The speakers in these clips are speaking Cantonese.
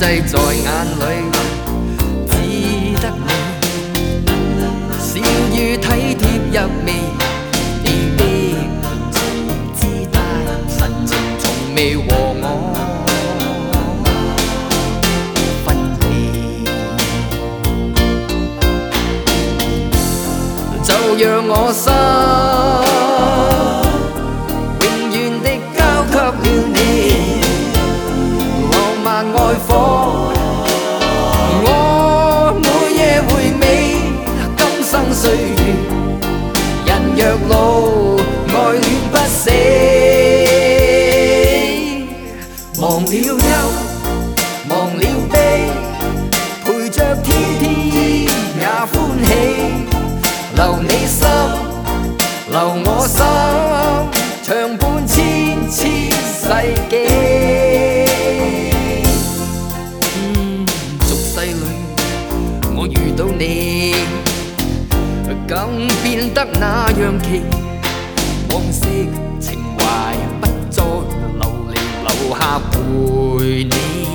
在眼里，只得你笑與體貼入微，你的言辭姿態神情從未和我分離，就讓我心永遠的交給了你。浪漫愛火，我每夜回味今生歲月。人若老，愛戀不死。忘了憂，忘了悲，陪着天天也歡喜。留你心，留我心，長伴千世紀。我遇到你，更變得那樣奇，往昔情懷不再流離，留下陪你。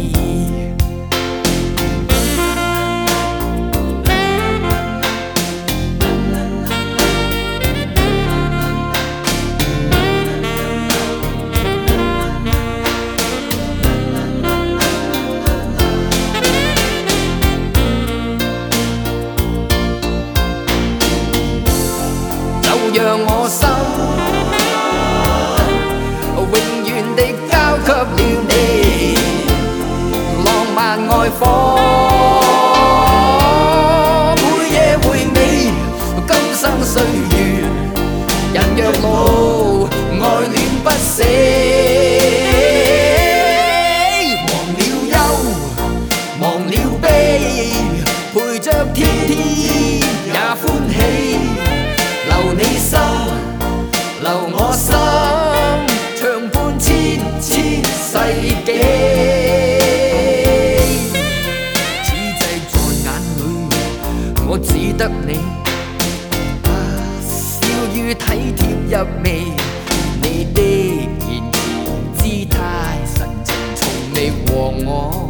讓我心永遠地交給了你，浪漫愛火，每夜回味今生歲月。人若老，愛戀不死。忘了憂，忘了悲，陪着天天也歡喜。留你心，留我心，長伴千世紀。此際在眼裏，我只得你，笑與體貼入微，你的言辭姿態神情從未和我